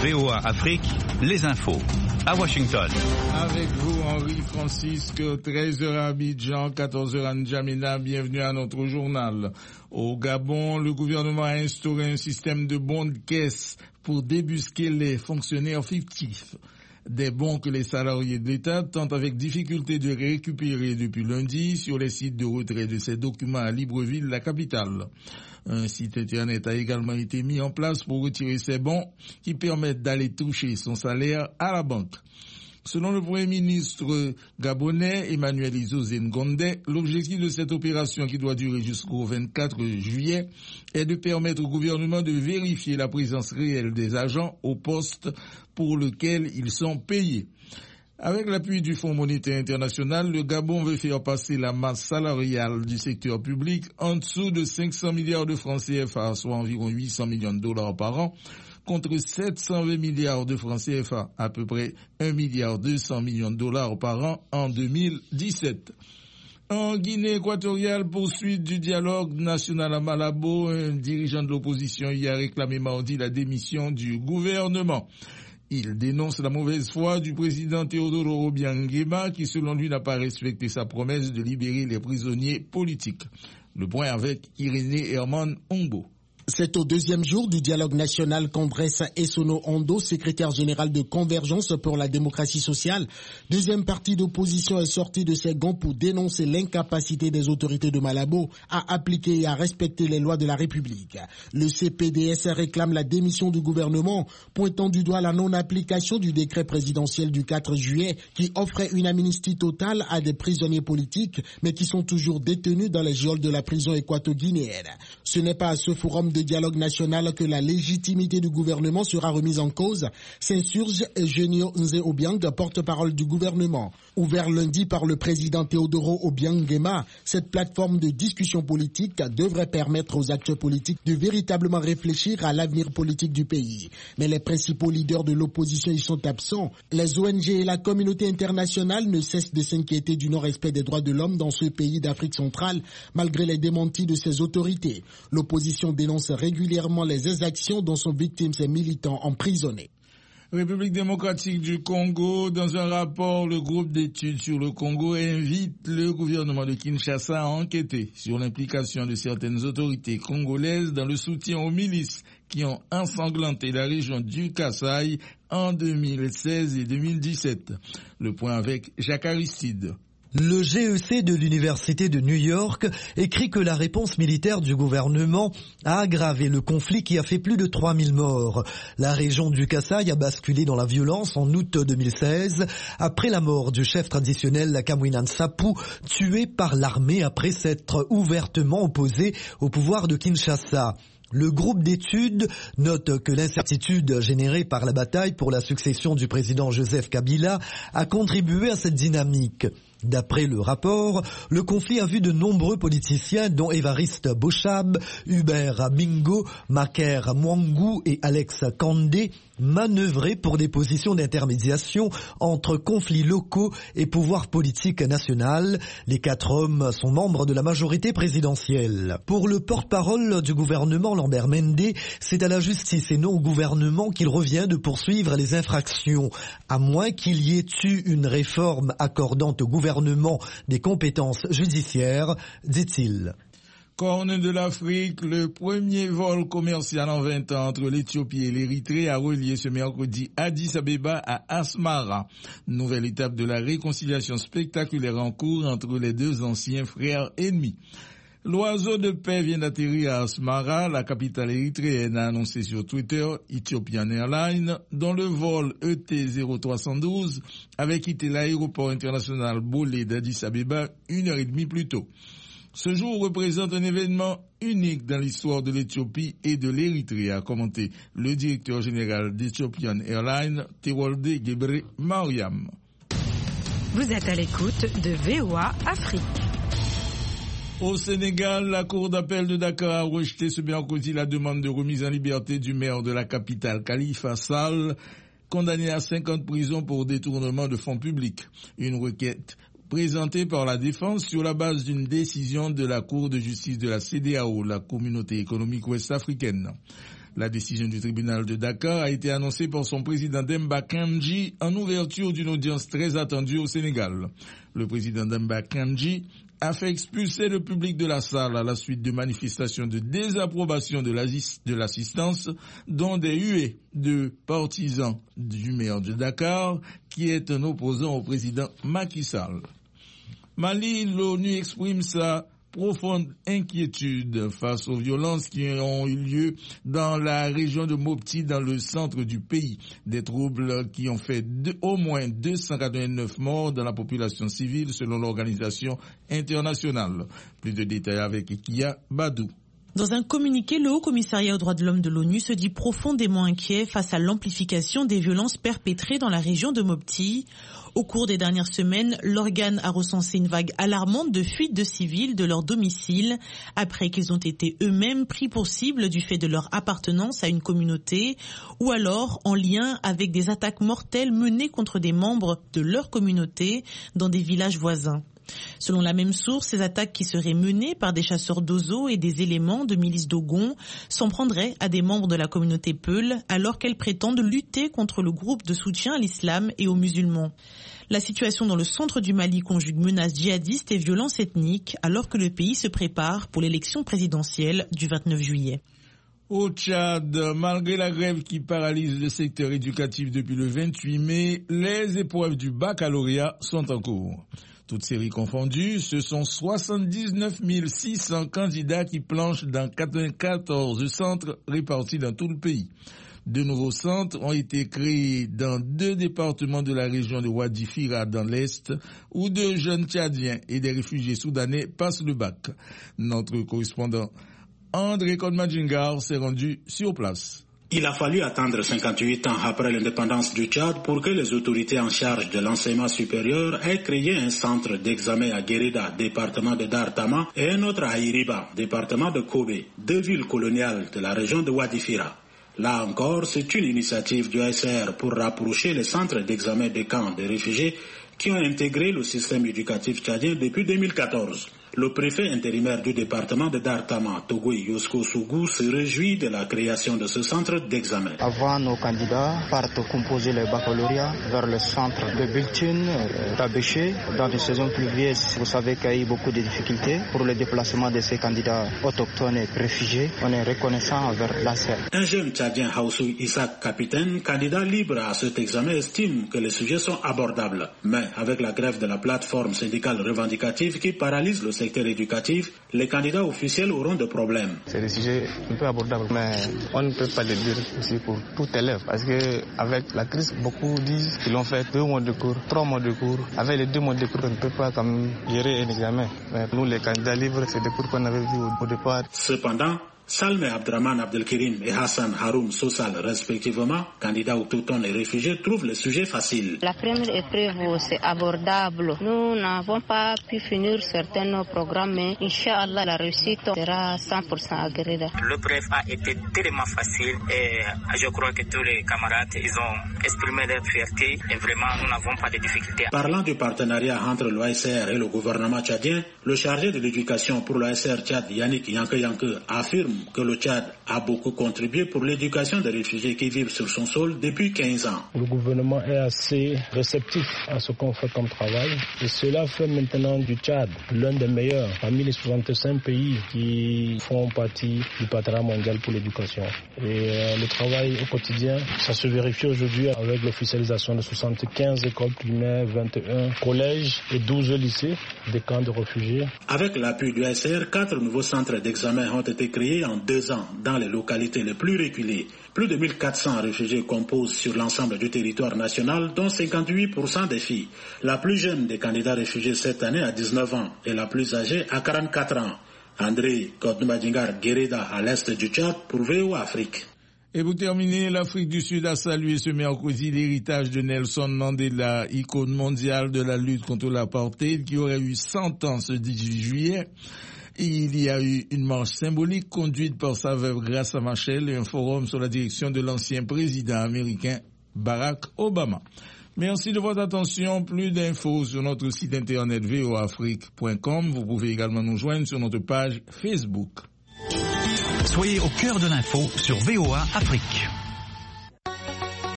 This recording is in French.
VOA Afrique, les infos. À Washington. Avec vous, Henri Francisque, 13h à Abidjan, 14h à N'Djamena. Bienvenue à notre journal. Au Gabon, le gouvernement a instauré un système de bons de caisse pour débusquer les fonctionnaires fictifs. Des bons que les salariés de l'État tentent avec difficulté de récupérer depuis lundi sur les sites de retrait de ces documents à Libreville, la capitale. Un site internet a également été mis en place pour retirer ces bons qui permettent d'aller toucher son salaire à la banque. Selon le Premier ministre gabonais Emmanuel Izose Ngondé, l'objectif de cette opération qui doit durer jusqu'au 24 juillet est de permettre au gouvernement de vérifier la présence réelle des agents au poste pour lequel ils sont payés. Avec l'appui du Fonds monétaire international, le Gabon veut faire passer la masse salariale du secteur public en dessous de 500 milliards de francs CFA, soit environ 800 millions de dollars par an, contre 720 milliards de francs CFA, à peu près 1 milliard 200 millions de dollars par an en 2017. En Guinée équatoriale, poursuite du dialogue national à Malabo, un dirigeant de l'opposition y a réclamé mardi la démission du gouvernement. Il dénonce la mauvaise foi du président Teodoro Obiang Nguema qui, selon lui, n'a pas respecté sa promesse de libérer les prisonniers politiques. Le point avec Irénée Herman Ongbo. C'est au deuxième jour du dialogue national qu'Andrés Essono Ondo, secrétaire général de Convergence pour la démocratie sociale, deuxième parti d'opposition, est sorti de ses gonds pour dénoncer l'incapacité des autorités de Malabo à appliquer et à respecter les lois de la République. Le CPDS réclame la démission du gouvernement, pointant du doigt la non-application du décret présidentiel du 4 juillet qui offrait une amnistie totale à des prisonniers politiques, mais qui sont toujours détenus dans les geôles de la prison équato-guinéenne. Ce n'est pas à ce forum de dialogue national que la légitimité du gouvernement sera remise en cause, s'insurge Eugenio Nze Obiang, porte-parole du gouvernement. Ouvert lundi par le président Teodoro Obiang Nguema, cette plateforme de discussion politique devrait permettre aux acteurs politiques de véritablement réfléchir à l'avenir politique du pays. Mais les principaux leaders de l'opposition y sont absents. Les ONG et la communauté internationale ne cessent de s'inquiéter du non-respect des droits de l'homme dans ce pays d'Afrique centrale, malgré les démentis de ses autorités. L'opposition dénonce régulièrement les exactions dont sont victimes ces militants emprisonnés. République démocratique du Congo, dans un rapport, le groupe d'études sur le Congo invite le gouvernement de Kinshasa à enquêter sur l'implication de certaines autorités congolaises dans le soutien aux milices qui ont ensanglanté la région du Kasaï en 2016 et 2017. Le point avec Jacques Aristide. Le GEC de l'Université de New York écrit que la réponse militaire du gouvernement a aggravé le conflit qui a fait plus de 3000 morts. La région du Kasaï a basculé dans la violence en août 2016 après la mort du chef traditionnel Kamwina Nsapu, tué par l'armée après s'être ouvertement opposé au pouvoir de Kinshasa. Le groupe d'études note que l'incertitude générée par la bataille pour la succession du président Joseph Kabila a contribué à cette dynamique. D'après le rapport, le conflit a vu de nombreux politiciens, dont Évariste Bochab, Hubert Mingo, Maker Mwangu et Alex Kandé, manœuvrer pour des positions d'intermédiation entre conflits locaux et pouvoir politique national. Les 4 hommes sont membres de la majorité présidentielle. Pour le porte-parole du gouvernement, Lambert Mende, c'est à la justice et non au gouvernement qu'il revient de poursuivre les infractions, à moins qu'il y ait eu une réforme accordant au gouvernement des compétences judiciaires, dit-il. Corne de l'Afrique, le premier vol commercial en 20 ans entre l'Éthiopie et l'Érythrée a relié ce mercredi Addis Abeba à Asmara. Nouvelle étape de la réconciliation spectaculaire en cours entre les deux anciens frères ennemis. L'oiseau de paix vient d'atterrir à Asmara, la capitale érythréenne, a annoncé sur Twitter Ethiopian Airlines, dont le vol ET0312 avait quitté l'aéroport international Bolé d'Addis Abeba 1h30 plus tôt. Ce jour représente un événement unique dans l'histoire de l'Éthiopie et de l'Érythrée, a commenté le directeur général d'Ethiopian Airlines, Tewolde Gebre Mariam. Vous êtes à l'écoute de VOA Afrique. Au Sénégal, la Cour d'appel de Dakar a rejeté ce mercredi la demande de remise en liberté du maire de la capitale, Khalifa Sall, condamné à 5 ans de prison pour détournement de fonds publics. Une requête présentée par la défense sur la base d'une décision de la Cour de justice de la CEDEAO, la communauté économique ouest-africaine. La décision du tribunal de Dakar a été annoncée par son président Demba Kandji en ouverture d'une audience très attendue au Sénégal. Le président Demba Kandji a fait expulser le public de la salle à la suite de manifestations de désapprobation de l'assistance, dont des huées de partisans du maire de Dakar, qui est un opposant au président Macky Sall. Mali, l'ONU exprime sa profonde inquiétude face aux violences qui ont eu lieu dans la région de Mopti, dans le centre du pays. Des troubles qui ont fait au moins 289 morts dans la population civile selon l'organisation internationale. Plus de détails avec Ikia Badou. Dans un communiqué, le Haut-Commissariat aux droits de l'homme de l'ONU se dit profondément inquiet face à l'amplification des violences perpétrées dans la région de Mopti. Au cours des dernières semaines, l'organe a recensé une vague alarmante de fuites de civils de leur domicile après qu'ils ont été eux-mêmes pris pour cible du fait de leur appartenance à une communauté ou alors en lien avec des attaques mortelles menées contre des membres de leur communauté dans des villages voisins. Selon la même source, ces attaques qui seraient menées par des chasseurs d'oiseaux et des éléments de milices Dogon s'en prendraient à des membres de la communauté Peul alors qu'elles prétendent lutter contre le groupe de soutien à l'islam et aux musulmans. La situation dans le centre du Mali conjugue menaces djihadistes et violences ethniques alors que le pays se prépare pour l'élection présidentielle du 29 juillet. Au Tchad, malgré la grève qui paralyse le secteur éducatif depuis le 28 mai, les épreuves du baccalauréat sont en cours. Toutes séries confondues, ce sont 79 600 candidats qui planchent dans 94 centres répartis dans tout le pays. De nouveaux centres ont été créés dans 2 départements de la région de Wadi Fira dans l'Est, où 2 jeunes Tchadiens et des réfugiés soudanais passent le bac. Notre correspondant André Kodmadjingar s'est rendu sur place. Il a fallu attendre 58 ans après l'indépendance du Tchad pour que les autorités en charge de l'enseignement supérieur aient créé un centre d'examen à Guérida, département de Dar-Tama, et un autre à Iriba, département de Kobe, 2 villes coloniales de la région de Wadi Fira. Là encore, c'est une initiative du ASR pour rapprocher les centres d'examen des camps des réfugiés qui ont intégré le système éducatif tchadien depuis 2014. Le préfet intérimaire du département de Dar-Tama, Togoy Yosko Sougou, se réjouit de la création de ce centre d'examen. Avant, nos candidats partent composer le baccalauréat vers le centre de Bultune, d'Abéché. Dans les saisons pluvieuses, vous savez qu'il y a eu beaucoup de difficultés pour le déplacement de ces candidats autochtones et réfugiés. On est reconnaissant envers l'ASER. Un jeune tchadien, Haoussou Isaac, capitaine, candidat libre à cet examen, estime que les sujets sont abordables. Mais avec la grève de la plateforme syndicale revendicative qui paralyse le secteur éducatif, les candidats officiels auront des problèmes. C'est des sujets un peu abordables, mais on ne peut pas le dire aussi pour tout élève. Parce qu'avec la crise, beaucoup disent qu'ils ont fait 2 mois de cours, 3 mois de cours. Avec les 2 mois de cours, on ne peut pas quand même gérer un examen. Mais nous, les candidats libres, c'est des cours qu'on avait vus au départ. Cependant, Salme Abdraman Abdelkirim et Hassan Haroun Sossal, respectivement, candidats autochtones et réfugiés, trouvent le sujet facile. La première épreuve, c'est abordable. Nous n'avons pas pu finir certains programmes, mais Inch'Allah, la réussite sera 100% agréable. L'épreuve a été tellement facile et je crois que tous les camarades, ils ont exprimé leur fierté et vraiment, nous n'avons pas de difficultés. Parlant du partenariat entre l'OASR et le gouvernement tchadien, le chargé de l'éducation pour l'OASR Tchad, Yannick Yanke, affirme que le Tchad a beaucoup contribué pour l'éducation des réfugiés qui vivent sur son sol depuis 15 ans. Le gouvernement est assez réceptif à ce qu'on fait comme travail et cela fait maintenant du Tchad l'un des meilleurs parmi les 65 pays qui font partie du partenariat mondial pour l'éducation. Et le travail au quotidien, ça se vérifie aujourd'hui avec l'officialisation de 75 écoles primaires, 21 collèges et 12 lycées, des camps de réfugiés. Avec l'appui du ASR, 4 nouveaux centres d'examen ont été créés en 2 ans dans les localités les plus reculées. Plus de 1400 réfugiés composent sur l'ensemble du territoire national, dont 58% des filles. La plus jeune des candidats réfugiés cette année a 19 ans et la plus âgée a 44 ans. André Kodmadjingar Guérida à l'est du Tchad pour VOA Afrique. Et pour terminer, l'Afrique du Sud a salué ce mercredi l'héritage de Nelson Mandela, icône mondiale de la lutte contre l'apartheid, qui aurait eu 100 ans ce 18 juillet. Il y a eu une marche symbolique conduite par sa veuve Graça Machel et un forum sur la direction de l'ancien président américain Barack Obama. Merci de votre attention. Plus d'infos sur notre site internet voaafrique.com. Vous pouvez également nous joindre sur notre page Facebook. Soyez au cœur de l'info sur VOA Afrique.